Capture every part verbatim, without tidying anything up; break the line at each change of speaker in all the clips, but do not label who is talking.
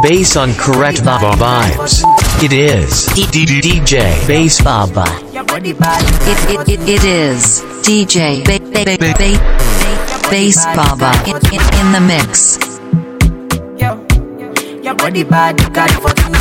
Bass on Correct Baba Vibes. It is D J Bass Baba.
It, it, it, it is D J ba- ba- ba- ba- Bass Baba in, in, in the mix.
Yo, your body bad, you got it for two.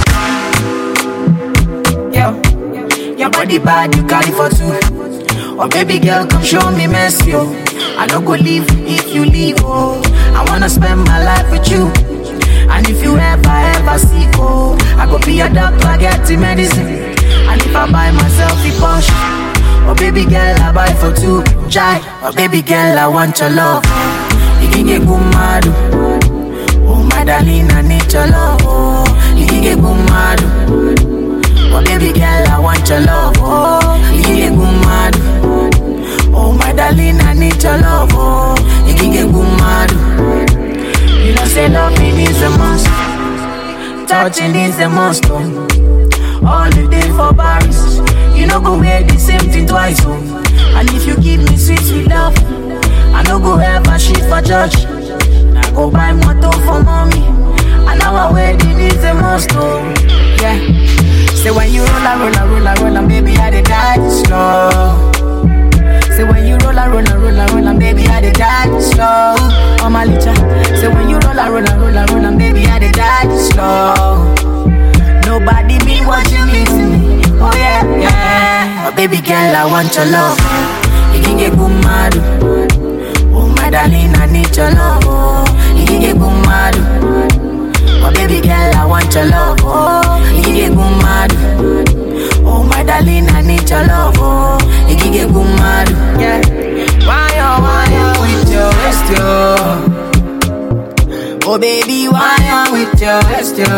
Yo, your body bad, you got it for two. Oh baby girl, come show me mercy, yo. I don't go leave if you leave, oh. I wanna spend my life with you. And if you ever, ever sick, oh, I go be a doctor, get the medicine. And if I buy myself a Porsche, oh baby girl, I buy for two. Jai, oh baby girl, I want your love. You can get good mad. Oh my darling, I need your love. Oh, you can get good mad. Oh baby girl, I want your love. Oh, you can get good mad. Oh my darling, I need your love. Oh, you can get good mad. You know say loving is a must, touching is a must. Oh. All the day for Paris, you know go wear the same thing twice. Oh. And if you give me sweet sweet love, I no go ever shit for church. I go buy motor for mommy, and our wedding is a must. Oh. Yeah. Say when you roll a roll a roll a roll and baby I dey die slow. Say when you roll a roll a roll a roll and baby I dey die slow. Oh my licha. Say when you roll a roll a roll a roll and baby I dey die slow. Nobody mean what you mean to me. Oh yeah, yeah. Oh baby girl, I want your love. You can get good mad. Oh my darling, I need your love. Oh, you can get good mad. Oh baby girl, I want your love. Oh, you can get good mad. Oh my darling, I need your love. Oh, you can get good mad. Yeah. Why oh why oh with your waist yo? Oh baby, why oh with your waist yo?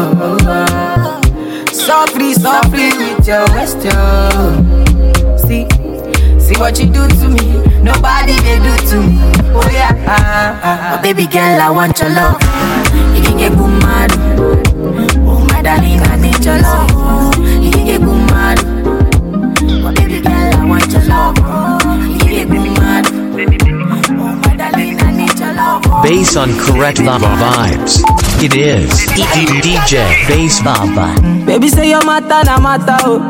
Softly, softly with your waist yo. See, see what you do to me. Nobody they do to me. Oh yeah. Oh baby girl, I want your love. You can get good mad. Oh my darling, I need your love. You can get good mad. Oh baby girl, I want your love. You can get good mad. Oh my darling, I need your love.
Bass on Correct Baba Vibes. It is D J Bass Baba.
Baby say your matter na matter oh.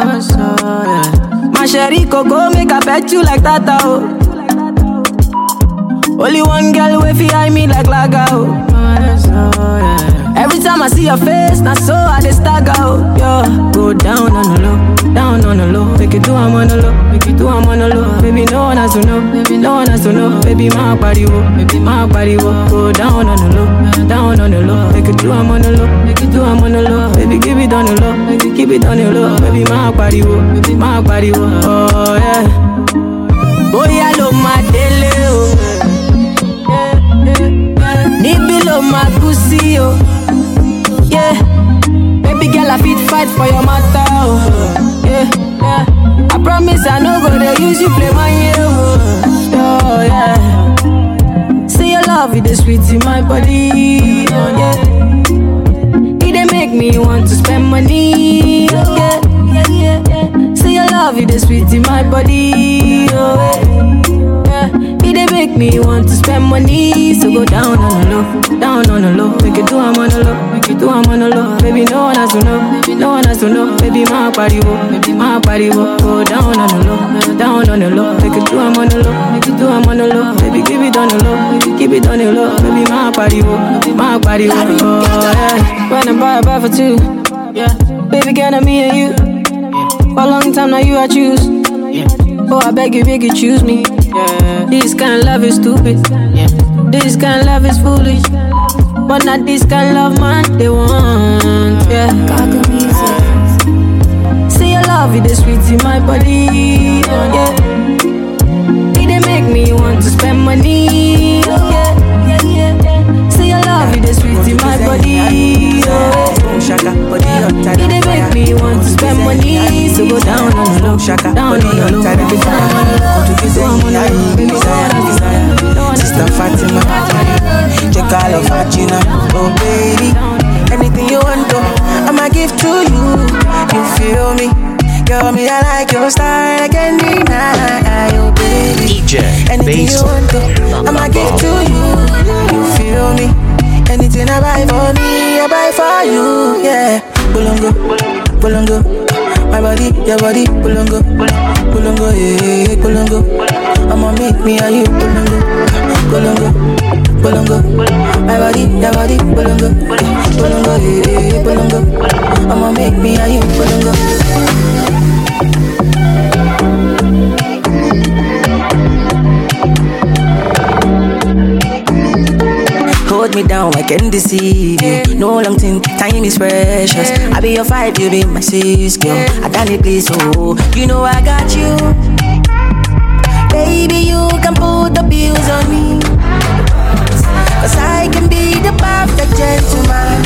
My sherry coco make I pet you like that oh. Only one girl way fi eye me like laga oh. Every time I see your face, now so I dey stagger oh. Yo, go down on the low, down on the low. Make it do I'm on the low, make it do I'm on the low. Baby no one has to know, baby no one has to know. Baby my body wo, baby my body wo. Go down on the low, down on the low. Make it do I'm on the low, make it do I'm on the low. Baby keep it on the low, make it keep it on the low. Baby my body wo, baby my body wo. Oh yeah. Boy I love my dele oh. Nibi love my pussy oh. Yeah, baby girl, I fit fight for your matter. Oh. Yeah, yeah. I promise I no go to use you play my hero. Oh yeah. See your love, it is sweet in my body. Oh yeah. It dey make me want to spend money. Oh yeah, yeah, yeah, yeah. See your love, it is sweet in my body. Oh yeah. It dey make me want to spend money. So go down on the low, down on the low. Make it do I'm on the low, make it do I'm on the low. Baby no one has to know, no one has to know. Baby my body wo, baby my body wo. Go down on the low, down on the low. Make it do I'm on the low, make it do I'm on the low. Baby keep it on the low, baby keep it on the low. Baby my body wo, my body wo. Oh yeah. When I buy a buy for two, yeah. Baby can I me and you? For a long time now you I choose. Oh I beg you, beg you choose me. Yeah. This kind of love is stupid. Yeah. This kind of love is foolish. But not this kind of love, man, they want. Yeah. See your love, it is sweet in my body. Yeah. It dey make me want to spend money. Yeah. Yeah, yeah, yeah. See your love, it is sweet in my body. Yeah. It dey make me want to spend money. So go down on the low, down on the low, down on the low.
Sister Fatima, check all of Fatima. Oh baby, anything you want to, I'ma give to you. You feel me? Girl, me I like your style, I can't deny. Pulungo. My body, your body, Pulungo. Pulungo, yeah, Pulungo. I'ma make me and you, Pulungo. Pulungo, Pulungo. My body, your body, Pulungo. Pulungo, yeah, Pulungo. I'ma make me and you, Pulungo. Hold me down, I can deceive you. No long thing, time is precious. I be your five, you be my sis, girl. I done it, please, oh, you know I got you. Baby, you can put the bills on me, cause I can be the perfect gentleman.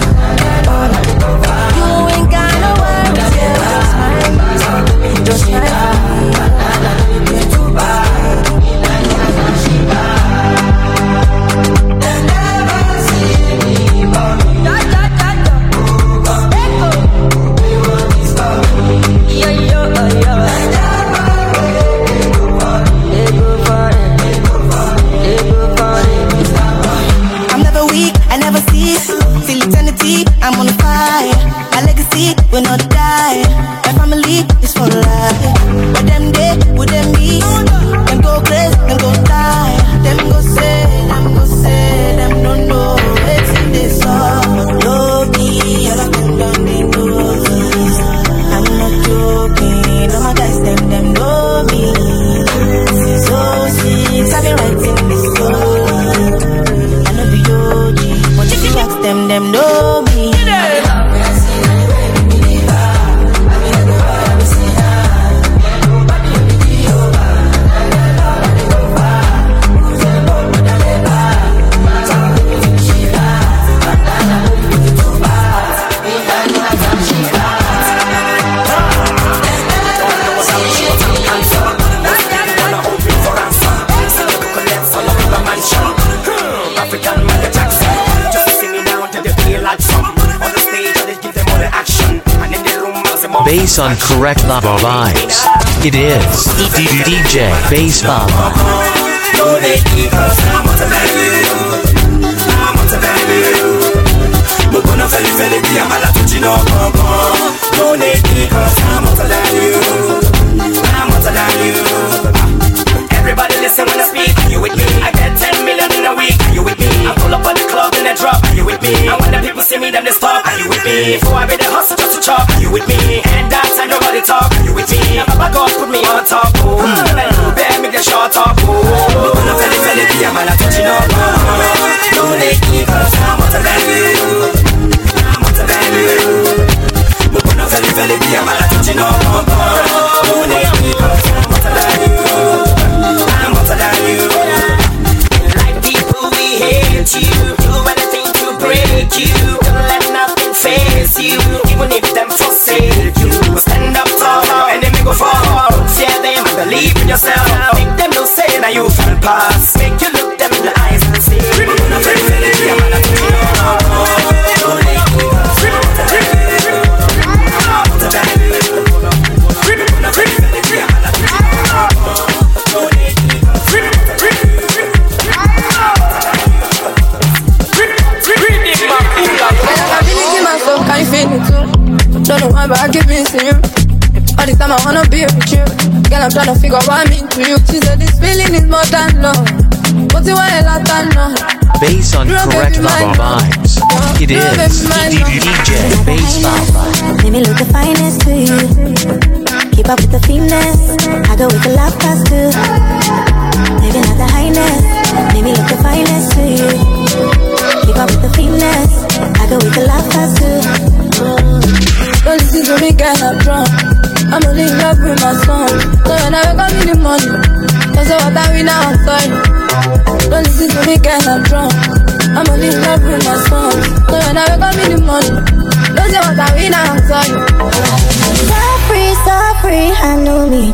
You ain't got no worries, yeah, just smile, just smile. I'm on fire, my legacy will not die. My family is for life. But them day, would them be? Them go crazy, them go die. Them go say, them go say, them don't know. It's in this song. Low key, all of them don't need roses. I'm not joking, all my guys, them, them know me. So sweet, I've been writing this song. I know the O G, but if you ask them, them know me.
Bass on correct lava vibes. It is D J Bass Baba.
Everybody listen when I speak. Are you with me? I get ten million in a week. Are you with me? I pull up at the club and I drop. Are you with me? And when the people see me, then they stop. Are you with me? Before I be the hustle just to chop. Are you with me? And dance and nobody talk. Are you with me? And Papa God put me on top. Oh, mm. Bear me the short up. Oh, I'm gonna feel it, feel it, be a man, I'm touching up. Don't let me cause I'm what I value. I'm what I value. I'm gonna feel it, feel it, be a man, I'm touching up. Don't let me cause I'm what I value. I'm what I value. Like people, we hate you. Do anything to break you. Don't let nothing face you. Even if them forsake you. Stand up tall, enemy go fall. Fear them, believe in yourself. Make them no say now you feel pass. Make you look them in the eyes and say, I'm not very very clear, I'm not very clear. Don't let me go.
Can you feel me too? Don't know why, but I keep missing you. All the time I wanna be with you. Girl, I'm trying to figure out what I mean to you. She said this feeling is more than love. But you want a lot of love.
Bass on correct lava vibes. It is D J Bass Baba.
Let me look the finest to you. Keep up with the finesse. I go with the love past too. Maybe not the highness. Let me look the finest to you. Keep up with the finesse. I go with the love past too. Don't listen to me, girl, I'm drunk. I'm only in love with my song. So when I wake up in the morning, don't say what I mean now, I'm sorry. Don't listen to me, girl, I'm drunk. I'm only in love with my song. So when I wake up in the morning, don't say what I mean now, I'm sorry. So free, so free, I know me.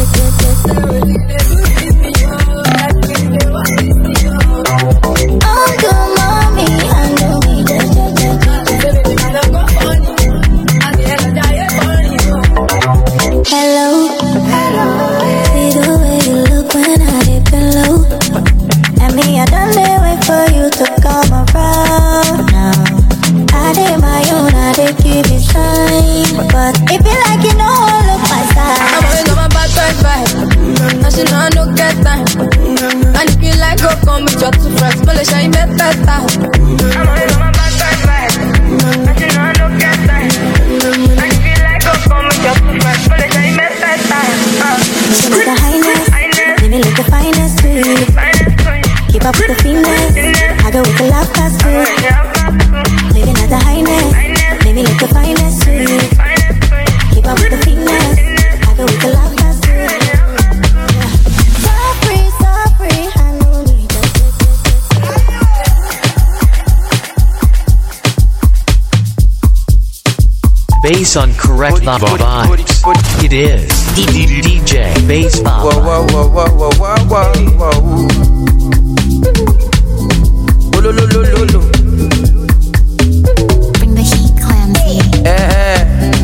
Oh, good mommy, I know me. Hello, see the way you look when I dip low. And me, I done there wait for you to come around now. I did my own, I did give you sign. But if you
Based on correct vibes, it is D J Bass Baba.
Whoa, whoa, whoa, whoa, whoa, whoa, whoa. Lo, lo, lo, lo, lo.
Bring the heat, Clamsy.
Eh.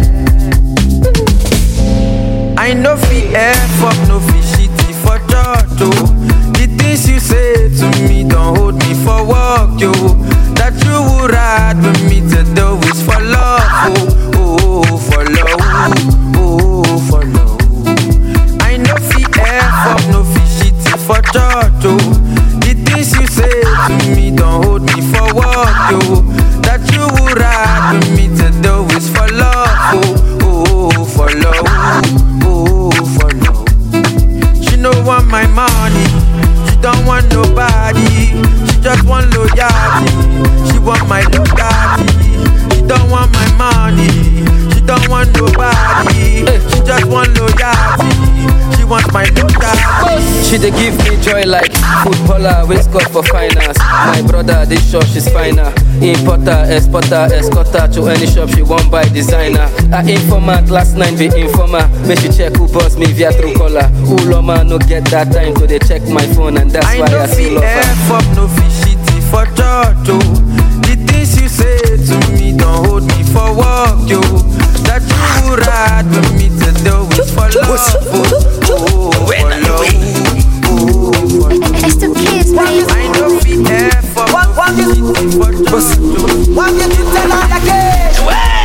I know fi F up, no fi shitty for church, oh. The things you say to me don't hold me for work, yo. That you would ride with me to do is for love, oh. Oh, for love, oh, for love. I know fi F up, no fi shitty for church, oh. The things you say to me don't hold me for work, yo. That you would ride with me to do is for love, oh, oh, for love, oh, for love. She don't want my money, she don't want nobody, she just want loyalty. She want my loyalty, she don't want my money, she don't want nobody, she just want loyalty. She wants my loyalty.
She dey give me joy like footballer, we score for finance. My brother, this shop she's finer. Importer, exporter, escorter to any shop she won't buy designer. I informant last night be informer. Make she check who boss me via true caller. Uloma no get that time to they check my phone and that's
I
why I still love her.
I know fi F up, no fi shitty for church, oh. The things you say to me don't hold me for work, yo. That you would ride with me to do it for love, oh, oh, for love, oh, for love.
It's the kids, baby.
I know fi F up, no fi shitty for church, oh.
One get you tell her again.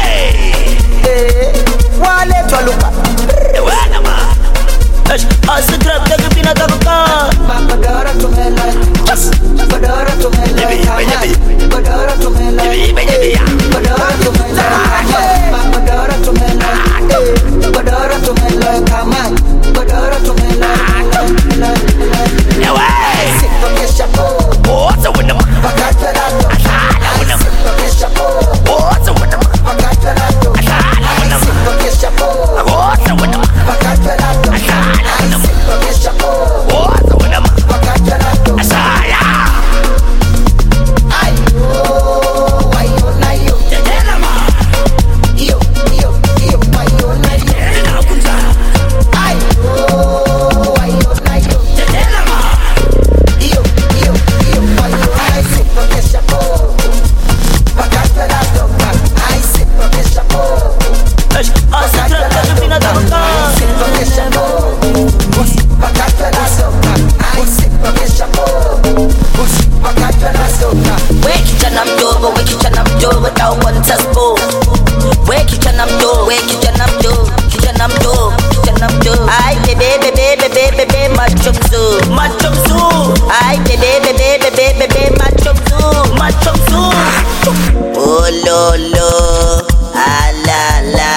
One let you look up.
As grab the pina tabuka.
Badara to me like, badara to me like, badara to me like, badara to me like, badara to me like, badara to me like, come on, badara to me like, like, like. Sit for the chapeau.
What's up with them?
Bacatelato. Sit for the chapeau.
What's up with them?
Bacatelato. Sit for the chapeau.
What's up with them?
Bacatelato. Sit for the chapeau.
What's up with them?
Bacatelato. Ayo, ayo, ayo. Yo, yo, yo, ayo, ayo. Ayo, ayo, ayo. Yo, yo, yo, ayo. I sit for the chapeau. Bacatelato. I sit for the chapeau.
As grab the pina tabuka.
Sit for the chapeau. Bacatelato. I sit for the chapeau. Bacatelato.
Where kitchen I'm doing, where kitchen I'm doing without one test bowl. Where kitchen I'm doing, where kitchen I'm doing, kitchen I'm doing, kitchen I'm doing. Ay baby, baby, baby, baby, macho zoo, macho zoo. Ay baby, baby, baby, baby, macho zoo, macho zoo. Oh lo lo, ah la la.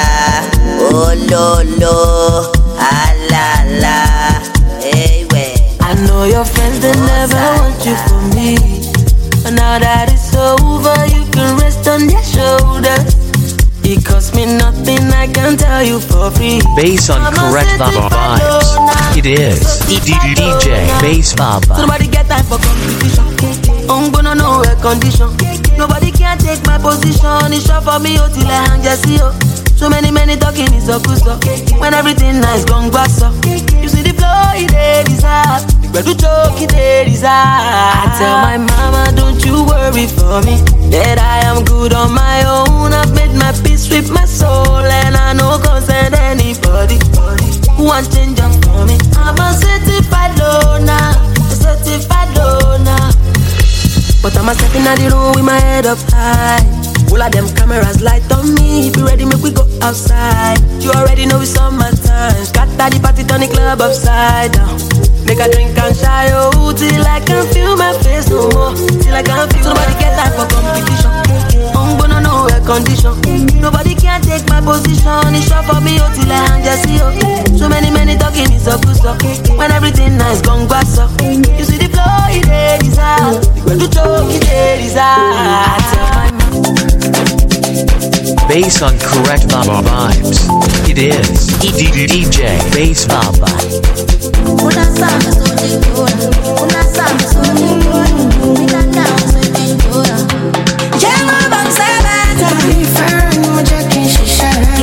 Oh lo lo, ah la la. Hey way.
I know your friends that never want you for me, but now that it's over, you can rest on their shoulders. It costs me nothing, I can tell you for free.
Based on correct vibes, it is D J Bass Baba.
So nobody get time for competition. I'm gonna know a condition. Nobody can take my position. It's short for me, oh, till I hang just see you. So many, many talking is a good stuff. When everything nice, gone grass up. You see the flow, it is hard. But to choke, it is hard. I tell my mama, don't you worry for me, that I am good on my own. I've made my peace with my soul, and I no concern anybody who wants change up for me. I'm a certified loner, a certified loner. But I'm a step in the room with my head up high. All of them cameras light on me. If you ready, make we go outside. You already know it's summertime. Scatter the party, turn the club upside down. Make a drink and shy, oh, till I can feel my face no more. Till I can feel. So nobody get time for competition. I'm gonna know a condition. Nobody can take my position. It's short for me, oh, till I hang just see, oh. So many, many talking is a good stuff. When everything nice, gone grass up. You see the flow, it is hard. The joke, it is hard. I tell my mom.
Based on correct vibes, it is D J Bass Baba.
Una samba so chingona, una samba so chingona, una down so chingona.
Yeah, my bum sabata. Referring, my jacket, she shine.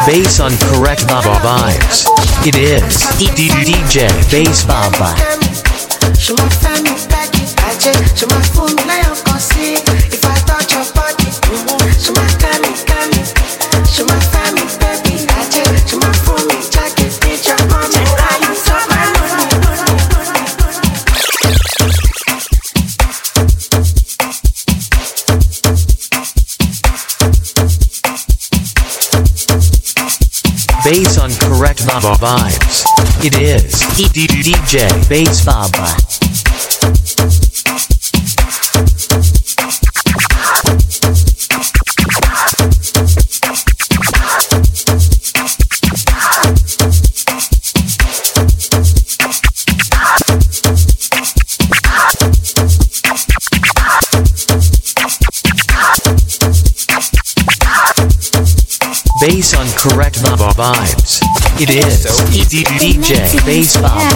Based on correct Baba vibes. It is D J Bass Baba.
She want find me back in Aje. She want fool me like I'm gonna see if I touch your body. She want find me, find me. She want find me, baby Aje. She want fool me, jacket, bitch, your mommy. I you so my
Based on correct Baba vibes. It is D J Bass Baba. Based on correct Baba vibes. It is D J Bass Baba.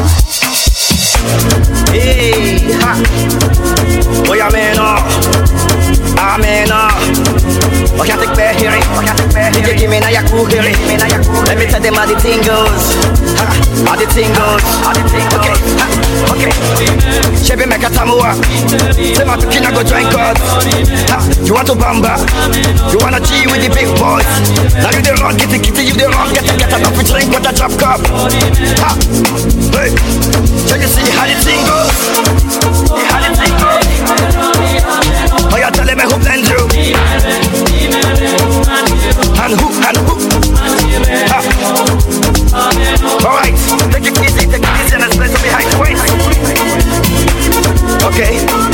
Hey, ha. Boy, I'm in awe. I'm in awe. I can't take back hearing. I can't take back hearing. Give me now your cool hearing. Let me tell them how the thing goes. Ha, how the thing goes. How the thing goes. Okay, ha, okay. Chevy make a tamua. Say my kina go join God. Ha, you want to bamba? You wanna G with the big boys? Now you the wrong, get the kitty, you the wrong. Get a get a coffee drink with a drop cup. Ha, hey. So you see how the thing goes. How the thing goes. Oh, you're telling me who blend you? And who, and who? Ah. Alright, take it easy, take it easy and let's play some behind the waist. Okay.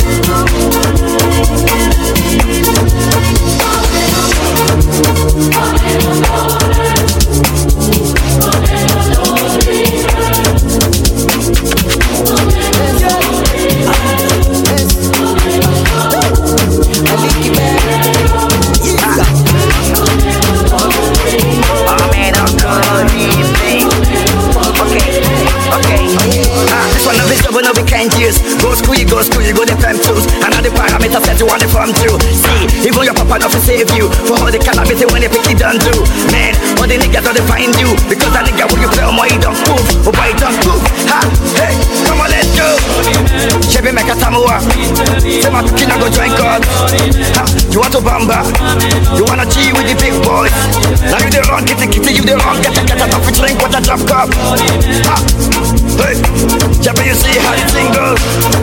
Go school, you go school, you go the fam tools. And all the parameters that you want to from through. See, even your papa not to save you. For all the cannabis when they pick it done do. Man, all the niggas don't find you. Because that nigga when you play more, he don't move. Oh boy, he don't move. Ha, hey, come on, let's go. Chevy make a tamua. Say my kina go join God. Ha, you want to bamba? You wanna G with the big boys? Now you the wrong, get the kitty, you the wrong. Get a get a coffee drink with a drop cup. Ha, hey, Chevy, you see how the thing goes.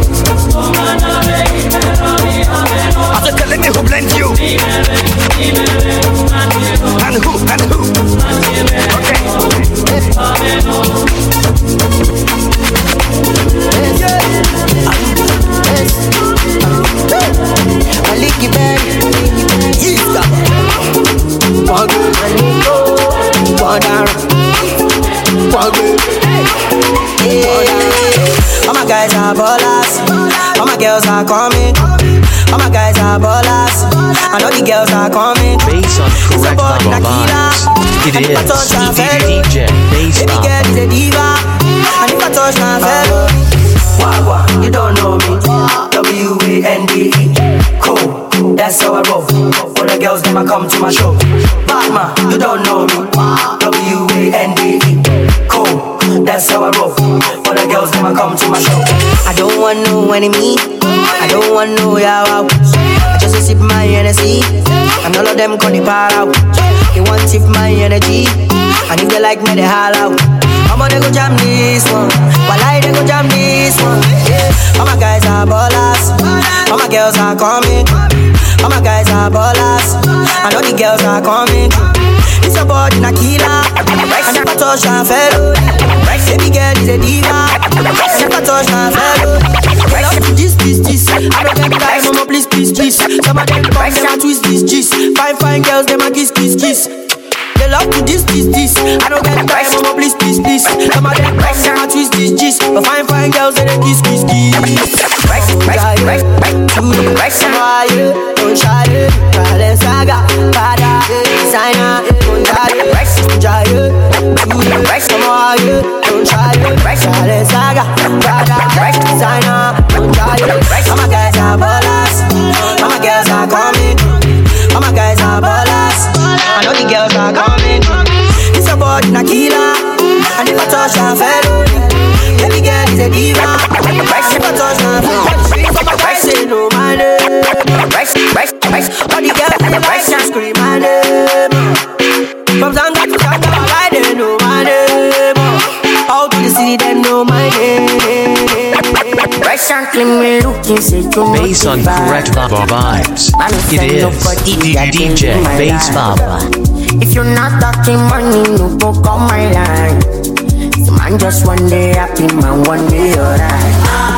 I said, telling me who blends you. And who, and who. Okay.
Maliki baby, Easter. One good, one down, one good. All my guys are ballers, all my girls are coming. All my guys are ballers, I know the girls are coming.
Based on correct Baba vibes. It is D J Bass Baba.
Baby girl is a diva, and if I touch my fellow, Wagwa, you don't know me. W A N D E, cool, that's how I roll. All the girls never come to my show. Batman, you don't know me. W A N D E, cool, that's how I roll. All the girls never come to my show. I don't want no enemy, I don't want no yawa. I just sip my Hennessy, and all of them call the power out. They want tip my energy, and if they like me, they holler out. I'ma they go jam this one, while I they go jam this one. Yeah. All my guys are ballers, all my girls are coming. All my guys are ballers, I know the girls are coming. It's a body na killer, and if I touch my fellow, baby girl is a diva, and if I touch my fellow, I love to this, this, this. I don't get time, mama, please, please, please. Some of them boys, them a twist this, this. Fine, fine girls, them a kiss, kiss, kiss. They love to this, this, this. I don't get time, mama, please, please, please. Some of them boys, them a twist this, this. But fine, fine girls, they kiss, kiss, kiss. To the rest of my year, don't try it. Balenciaga, Prada, designer, don't try it. Try it. To the rest of my year, don't try it. Balenciaga, Prada, designer, don't try it. All my guys are ballers, all my girls are coming. All my guys are ballers, I know the girls are coming. body na killer. And if I touch her felony, every girl is a diva. If I touch her felony, I say no my name. All the girls they like and scream my name. From Zanga to Zanga, I they know my name. Out to the city, they know my name.
Based on correct vibes, it is D J Bass Baba.
If you're not talking money, no go call my line. So man just one day happy, man one day alright.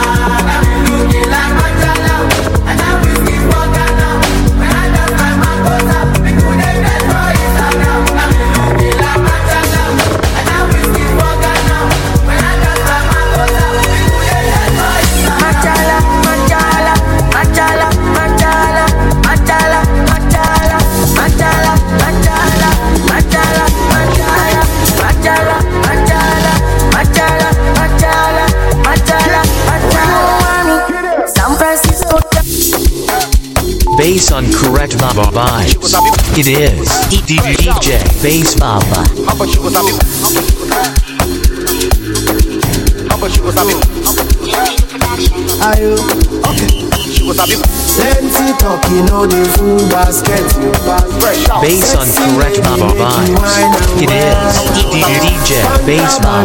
Based on correct vibes, it is D J Bass Baba.
Are you okay? Plenty talk, you know the full basket.
Based on correct vibes, it is D J Bass Baba.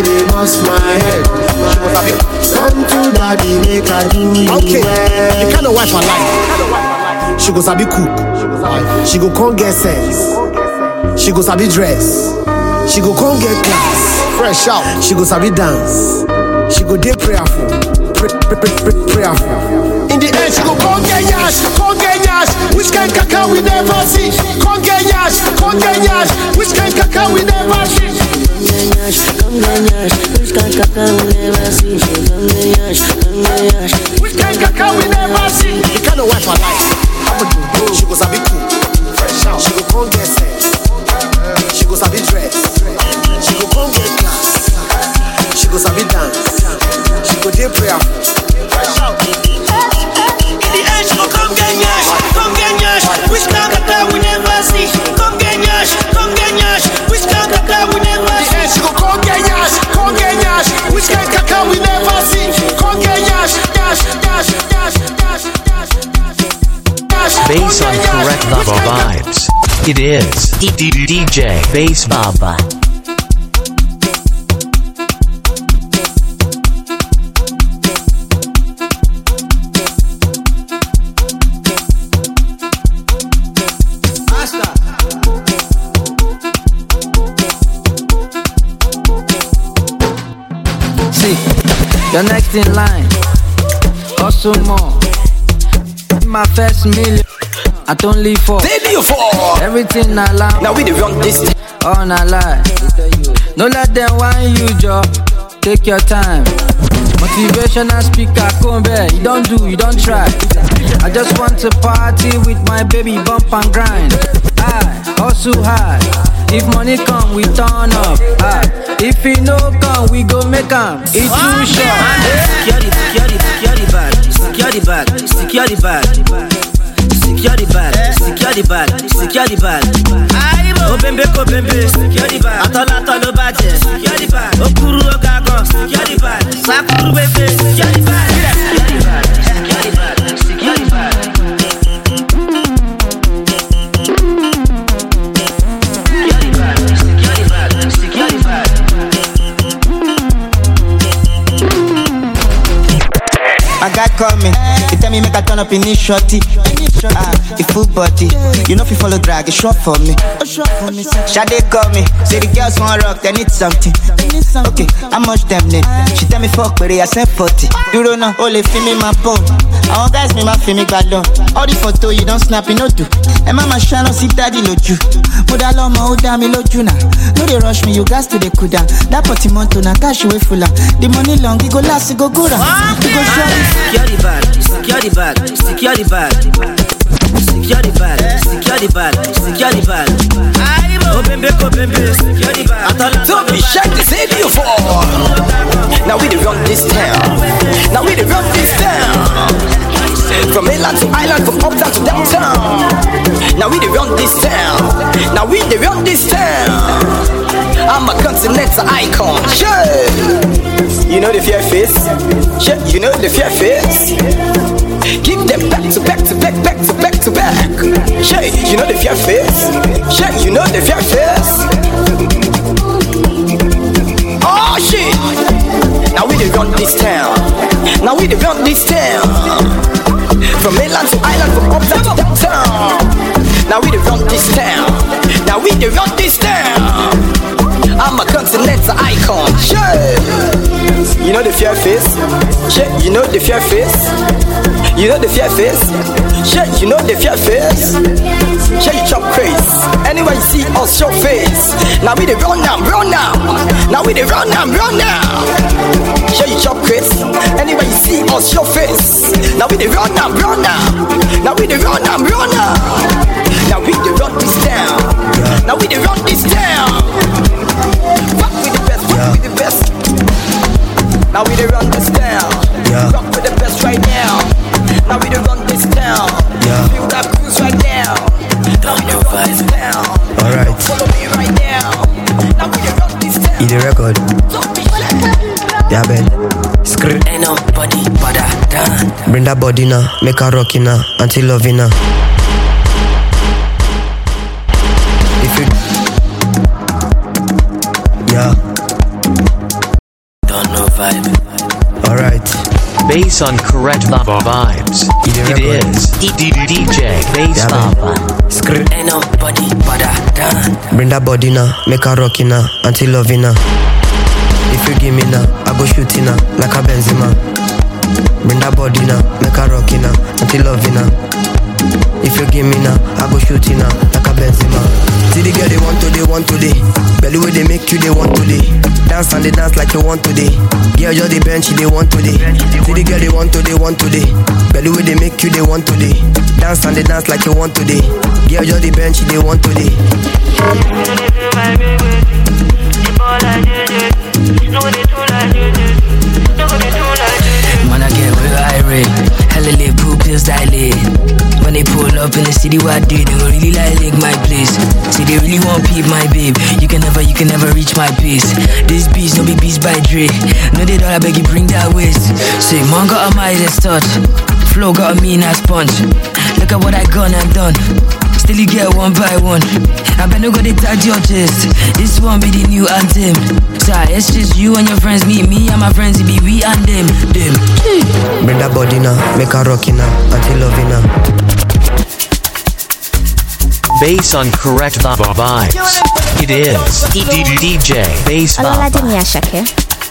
Come to daddy, make I do you. Okay, you kind of wife my life. She go sabi cook, she go come get sense, she go sabi dress, she go come get class, fresh out, she go sabi dance, she go dey prayerful, pray, pray, pray, pray, prayerful. In the end, she go come get yash, come get yash, which kind kaka we never see. Come get yash, come get yash, which kind kaka we never see. Come get yash, which kind kaka we never see. Come get yash, come get yash, which kind kaka we never see. The kind of wife I like. She goes sabi cook, fresh out. She go come get sense, she go sabi dress, she go come get class, she go sabi dance, she go dey prayerful, fresh out. In the end, she go come get yash, come get yash, which kind kaka we never see. Come get yash, come get yash, which kind kaka we never see. In the end, she go come get yash, come get yash, which kind kaka we never see. Come get yash, yash, yash, yash, yash, yash.
Based on correct vibes, it is D J Bass Baba.
See, you're next in line. Hustle more. My first million, I don't live for. Everything I like.
Now we the wrong distance.
All I lie. No let them whine you, Joe. Take your time. Motivational speaker, come back. You don't do, you don't try. I just want to party with my baby, bump and grind. I hustle hard. If money come, we turn up. Ah, if it no come, we go make them. It's too short.
Secure the, secure the, secure the bag. Secure the bag. Secure the bag. Secure the bag. Secure the bag. Secure the bag. Oh bembe ko bembe. Secure the bag. Atola atolo baje. Secure the bag. Okuru ogago. Secure the bag. Sakuru bebe. Secure the bag. Secure the bag. Secure the bag. Secure the bag.
My guy call me, he tell me make I turn up in this shorty. Ah, the full body, you know if you follow drag, it's short for me. Shade call me, say the girls want rock, they need something. Okay, how much them need? She tell me fuck, but I said forty. You don't know, only feel me my phone. I want guys me my feel me galon. All the photo you don't snap, you know do. And mama shine on see daddy loju. Moda lo ma oda mi loju na. No they rush me, you guys to the cool down. That party monto na cash away full. The money long, it go last, it go good. It go short.
Secure the bag, secure the bag, secure the bag. Secure the bag, secure the bag, secure the bag. Oh bembe ko bembe, secure the bag.
Don't be shy to say you for. Now we the run this town. Now we the run this town. From mainland to island, from uptown to downtown. Now we the run this town. Now we the run this town.
continent's icon. Sure. You know the fear face. Sure. You know the fear face. Give them back to back to back, back to back to back. Sure. You know the fear face. Sure. You know the fear face. Oh shit. Now we dey run this town. Now we dey run this town. From mainland to island, from uptown to downtown. Now we dey run this town. Now we dey run this town. I'm a continental icon. Sure. You know the fear face. Sure. You know the fear face. You know the fear face. Sure. You know the fear face. Sure. You chop craze. Anywhere you see us, show face. Now we dey run now, run now. Now we dey run now, run now. Sure. You chop craze. Anywhere you see us, show face. Now we dey run now, run now. Now we dey run now, run now. Now we dey run this town. Now we dey run this town. Rock with the best, rock with the best. Now we dey run this town. Rock with the best right now. Now we dey run this town. Feel that cruise right now. Now we dey run this town.
Alright.
Follow me right now. Now we dey run this town.
In the record. Yeah, Ben. Script.
Ain't nobody but I done.
Bring that body now, make her rockin' now, until loving now. If you yeah,
don't know vibe.
Alright.
Based on correct lava vibes. It is D J Bass Baba.
Script.
Ain't nobody but I done.
Bring that body now, make her rockin' now, until loving now. If you give me now, I go shooting now, like a Benzema. Bring that body now, make her rockin' now, until loving now. If you give me now, I go shooting now, like a Benzema. See the girl they want to, they want to, they belly way they make you, they want to, they dance and they dance like you want to, they girl just the bench, they want to, they see the girl they want to, they want to, they belly way they make you, they want to, they dance and they dance like you want to, they girl just the bench, they want to, they.
Man, I get real irate. Hella lit, poop pills dilate. When they pull up in the city where I did, they go really like lick my place. See, they really want peep my babe. You can never, you can never reach my pace. This beast, no be beast by Dre. No, they don't, I beg you, bring that waist. Say, man got a Midas touch. Flow got a mean ass punch. Look at what I gone and done. Still you get one by one. I bet no go they touch your chest. This one be the new anthem. So it's just you and your friends, me, me and my friends, it be we and them, them.
Bring that body now, make her rockin' now, until loving now.
Based on correct lava vibes. It is D J Bass Baba.
Ọlọ́ládé Àṣàkẹ́.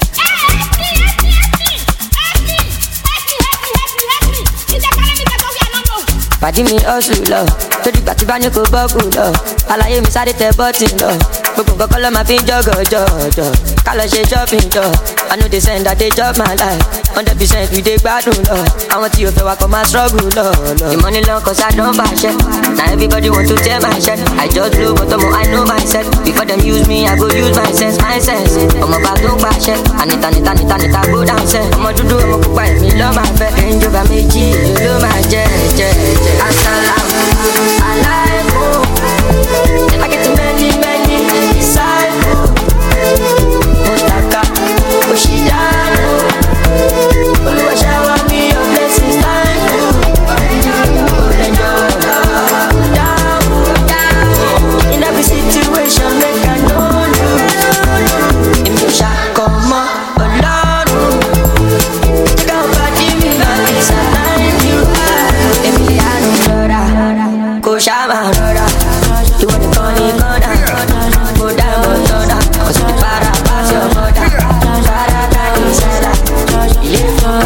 Pàdí mi ọ̀sùn lọ, tó dìgbà tí bá ní kò bọ́ọ̀kù lọ. Àlàyé mi sáré tẹ bọ́tì lọ, gbogbo nǹkan kọ́ ló máa fi ń jọ́gọ̀ jọ̀jọ̀. Ká lọ ṣe shopping jọ, I know they send that they chop my life. Hundred percent we dey gbádùn lọ, àwọn tí o fẹ́ wa kọ́ máa struggle lọ. The money long cause I don fashion, now everybody want to tear my shirt. I just blow but ọmọ I know myself, before them use me I go use my sense, my sense. Ọmọ bá tó pàṣẹ, ànita nita nita nita go down sẹ́. Ọmọ dúdú ọmọ pupa èmi lọ́ máa fẹ́, ẹ̀ńjọba méjì ló máa jẹ́ jẹ́ jẹ́. Assalamu alaikum. I get many, many disciples. Mutaka, Oshidano. Oluwa shower me your blessings, thank you. Olenjo, down, down. In every situation, make I know you. Imisha, come on, Olorun. Take out body, me, my peace, I thank you. Emiliano, Rora, Koshama, Rora. You want to call me, go down, go down, go down. Cause you the para, pass your mother. Para, daddy, Sarah. You live for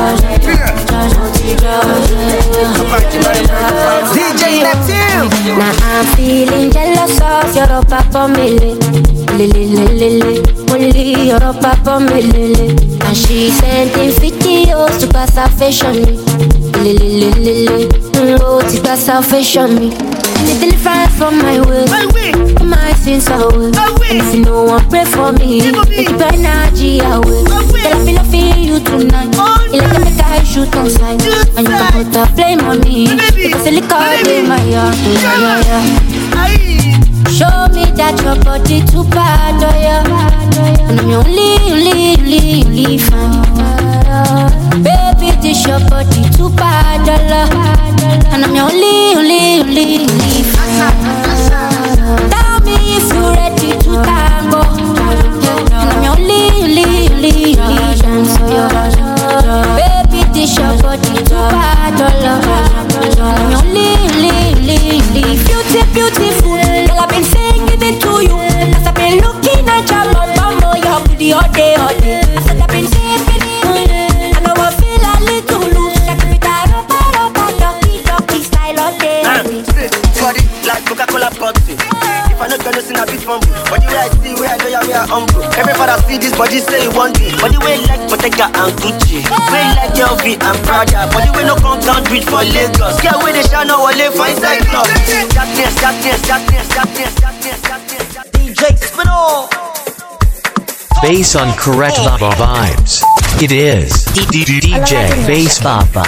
D J Neptune.
Now I'm feeling jealous of your papa mele, lele lele lele. Only your papa mele, and she sending videos to pass her fashion me, lele lele lele. Oh, to pass her fashion me. It's different from my way, my sins away. And if you no one pray for me, keep energy away. Tell me nothing you tonight. You like to make a high shoot on sight, and you can put a flame on me because the liquor in my yard. Show me that your body too bad, oh yeah. And I'm your only, only, only, only fan. Baby, this your body too bad, oh yeah. And I'm your only, only, only, only fan. Tell me if you're ready to tango. And I'm your only, only, only, only fan. Baby, this your body too bad, oh yeah. And I'm your only, only, only, only beauty, beautiful. Girl, I've been singing it to you. Cause I've been looking at your mama, your booty all day, all day. I said I've been sipping it. I know I feel a little loose. Like if it's a rubber, rubber, ducky, ducky style all day.
Body like Coca-Cola bottle. If I not gonna sing a bit fumble. But the way I see, where I know you're are humble. Everybody see this body say you want it. But the way like Bottega and Gucci. Way like L V and Prada. But the way no come down bridge for Lagos. Get away the shine now, wale for inside club. Darkness, darkness, darkness, darkness, darkness, darkness. D J Spinall.
Based on correct lava vibes. It is D J Bass Baba.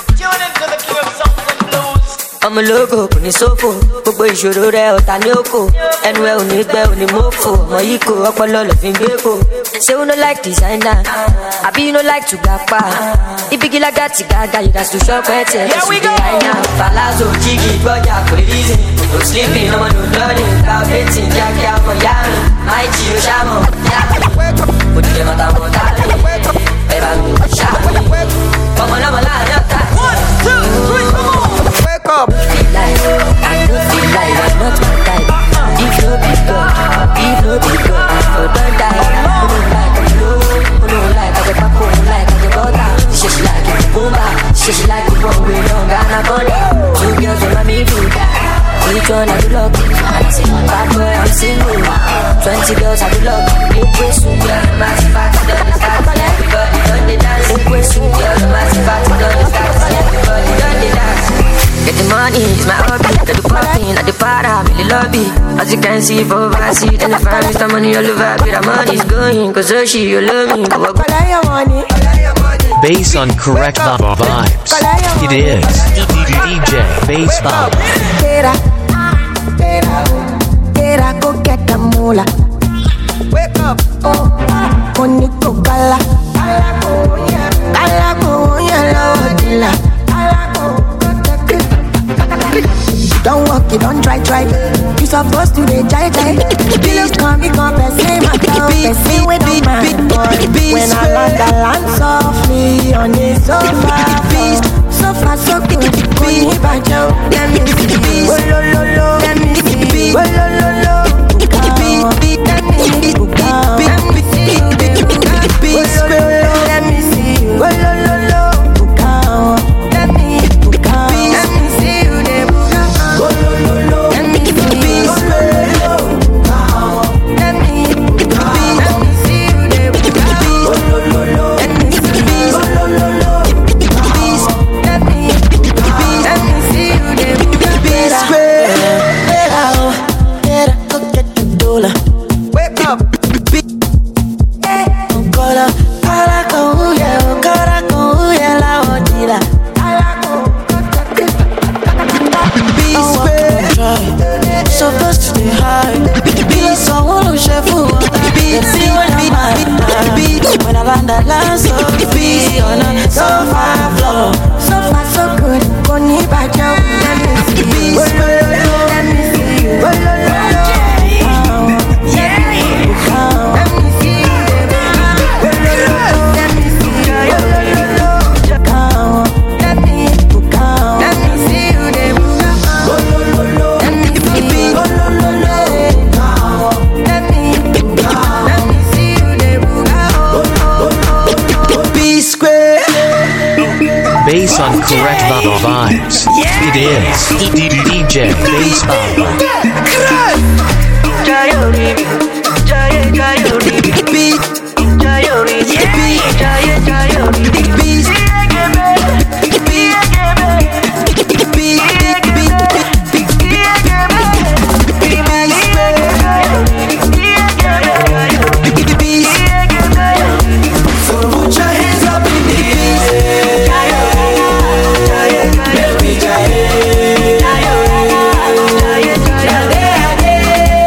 ọmọ ológo kò ní sófò gbogbo ìṣòro rẹ ọ̀tá ní òkò ẹnu ẹ ò ní gbẹ ò ní mọ́fò ọmọ yìí kò ọpọlọ lọ fi ń gbé kò. say you no like designer àbí you no like to gbapá ibi gílágà tí gàgà yìí gàtú ṣọ́pẹ́ tẹ̀ ẹ̀ sùn dé àìná. palazzo jígì gbọ́jà kò lè reason no sleeping ọmọ no learning cloud eighteen kíákíá ọmọ yá mi máì jí o ṣàmọ̀ mo ti lè mọ̀tà mọ̀tà lè ẹ̀ bá mi ṣàmì ọmọ lọ́mọ láàrin ọ̀tá. one two three come on. Wake up. Feel like, I don't feel like I'm not my type. If you be good, if you be good, oh don't die. Who don't like a blow, who don't like a pack, who don't like a butter. She she like it, boomba. She she like it, one way long, Ghana Conda. Two girls with my me do. Each one I do love, I say bad boy I'm single. Twenty girls I do love. Big way soon, girl, massive party done the start. Everybody done the dance. Big way soon, girl, massive party done the start. Everybody done the dance. Get the money, it's my hobby. Get the popping, at the party, I'm in the lobby. As you can see, for overseas, and the fire, Mister Money all over. But the money's going, cause oh, she, you love me.
Based on correct lava vibes. It is D J Bass Baba.
Tera, tera, tera, go get the moolah. Wake up, oh, bonito gala. Gala, go, yellow, dilla. Don't walk it, don't try, try. You supposed to be jai jai. Please come, me come, say my girl. Say we don't mind, boy. When I land, I land softly on the sofa. Sofa so good, be back down. Let me see, oh lo lo lo. Let me see, oh lo lo lo. Let me see, let me see, oh lo lo lo. Let me see, oh lo lo lo. Let me, let me see you there. When I land that land so be on a sofa floor. Sofa so good, go need back down. Let me see you, let me see you, let me see you.
Based on correct lava vibes. It is D J Bass Baba.
Yeah.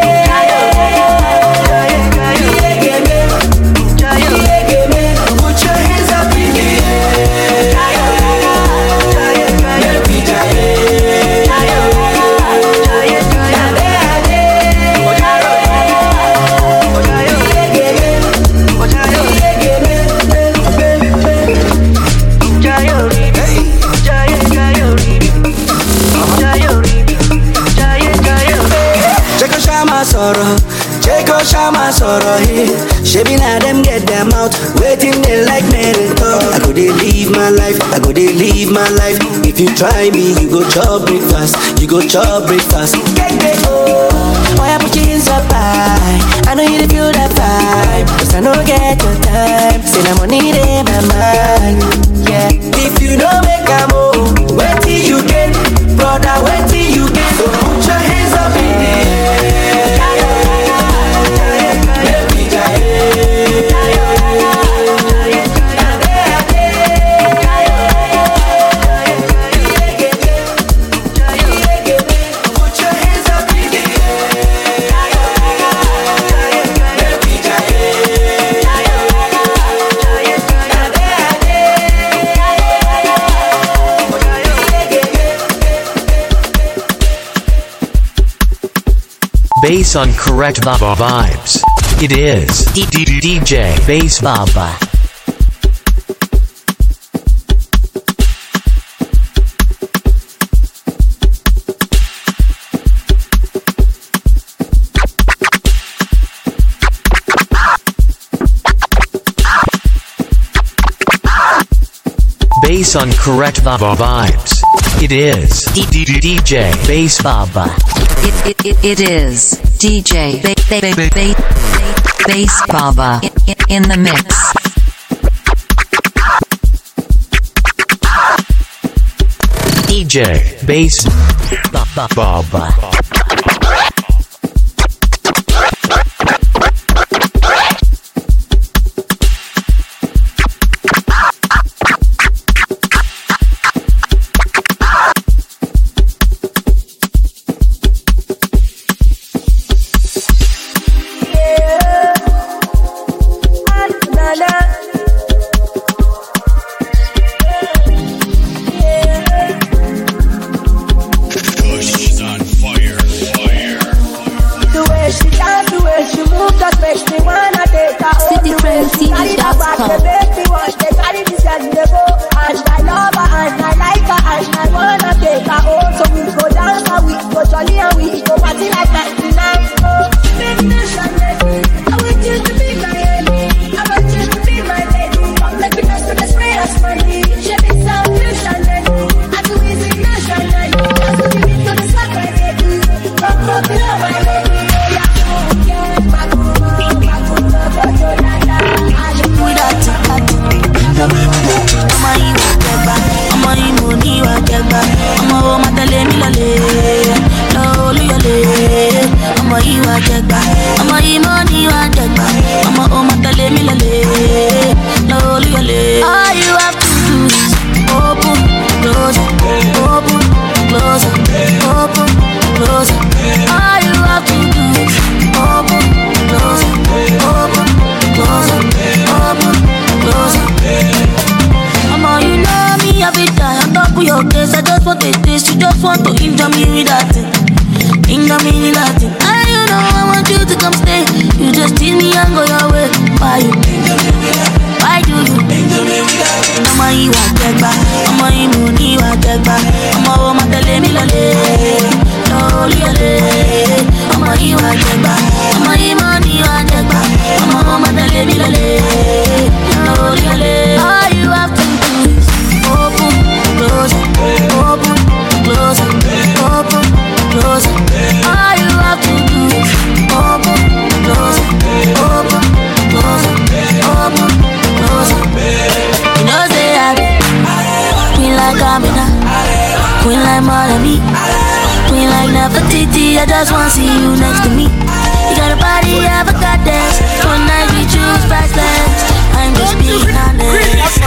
my sorrow here. Shabby now them get them out. Waiting they like me to talk. I go they live my life. I go they live my life. If you try me, you go chop breakfast. You go chop breakfast. Get get oh. Why I put you in so high? I know you feel that vibe. Cause I don't get your time. Say the money in my mind. Yeah. If you don't make a move, wait till you get. Brother, wait till you get. So put your hands up in the air. Let me
Bass on Correct Baba Vibes. It is D J Bass Baba. Bass on Correct Baba Vibes. It is D J Bass Baba.
It, it, it, it is D J ba- ba- ba- ba- Bass Baba in, in, in the mix.
D J Bass Baba.
I just wanna see you next to me. You got a body of a goddess. Tonight we choose priceless. I'm just being honest.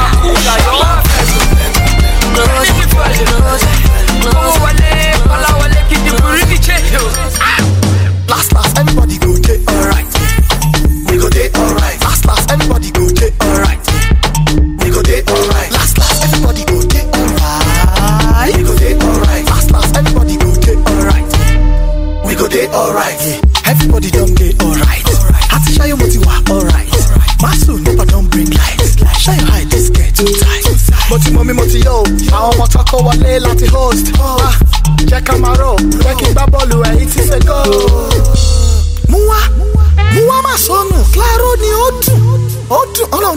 Last, last, everybody go get alright. We go get alright. Last, last, everybody go get alright. We go get alright. Last, last, everybody go get alright. We go get alright. Last, last, everybody go get alright. We go get alright. Everybody don't get alright. Have to show you what you are alright. Masu never don't bring lights. Show your height, this get too tight. Moti mommy moti yo, àwọn ọmọ tọkọ wọlé láti host. Ah, jẹ́ Camaro, jẹ́ kí n gbá bọ́ọ̀lù ẹ̀yìn tí ṣe go. Muwa, muwa ma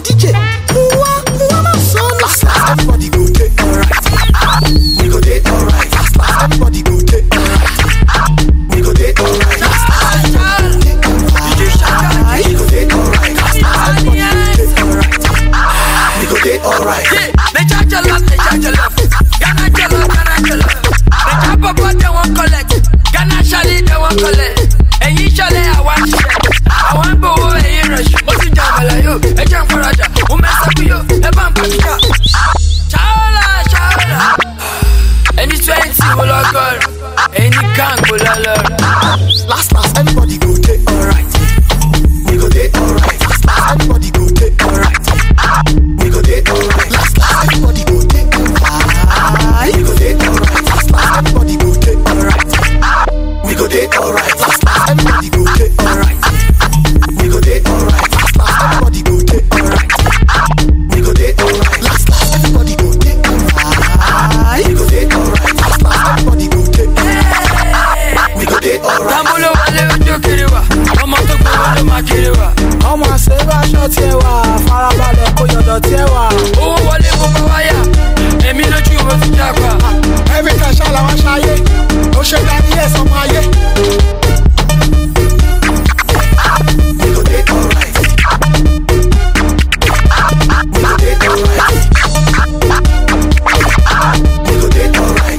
D J, who are, who are my son? Last, last, everybody go take alright. We go take alright. Last, last, everybody go take alright. We go take alright. Last, last, everybody go take alright. We go take alright. Last, last, everybody go take alright. We go take alright.
They charge a lot, they charge a lot. Ghana jala, Ghana jala. They chop up what they won't collect. Ghana shali, they won't collect. And you shall I want to share. I want to go away in rush. What's in Jamala, you? A jam for Raja. Who mess up you? A bump of you. Chala, chala. Any twenty will all go. Any gang will all learn.
Last, last, everybody go take alright. We go take alright. Last, last, everybody go take alright. We go take alright. Last, last, everybody go take alright. We go take alright. Last, last, everybody go take alright. We go take alright. Last, last, everybody go take alright. We go take alright. Last, last, everybody go take alright. We go take alright. Last, last, everybody go take alright. We go take alright. Last, last, everybody go take alright. We go take alright.
Tambulo wale ojo kiriwa. Ọmọ tó gbé wọlé máa kiriwa.
Ọmọ àṣẹwà aṣọ tiẹ̀ wà, farabalẹ̀ kó yọ̀dọ̀ tiẹ̀ wà.
Owó wọlé mo bá wáyà, èmi lójú mo fi dàgbà.
Every time ṣá làwọn ṣayé, ó ṣe dání ẹ̀sán ọmọ ayé. We go take alright. We go take alright. We go take alright.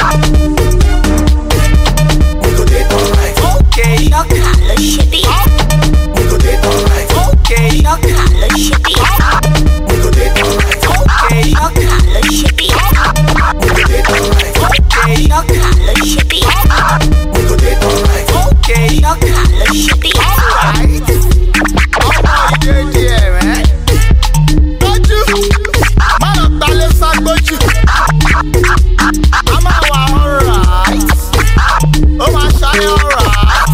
We go take alright.
Okay, Shaka, shitty.
We go take alright.
Okay, Shaka, shitty.
We go take alright.
Okay, Shaka, shitty.
We go take alright.
Okay, Shaka, shitty.
We go take alright.
Okay, Shaka, shitty.
Alright. Ọmọ ìdè díẹ̀ rẹ̀. Lójú, má lọ gbalẹ̀ ságbójú. A máa wà alright. Ó máa ṣayé alright.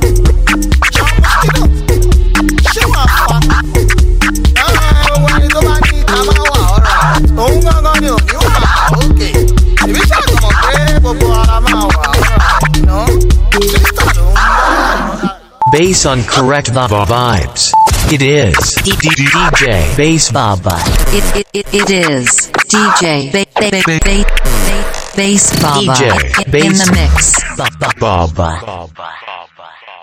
Jọ mosquito, ṣé wàá fa? Ẹ owó ẹni tó bá ní ìta máa wà alright. Òun gángan ni òní wà òkè. Èmi ṣàtọ̀mọ̀ pé gbogbo ara máa wà alright. Ná, sísítà ló ń bá.
Bass on correct the vibes. It is D J Bass Baba.
It it it, it is D J ba- ba- ba- ba- ba- Bass Baba
D J
in, in
Bass
the mix.
Baba.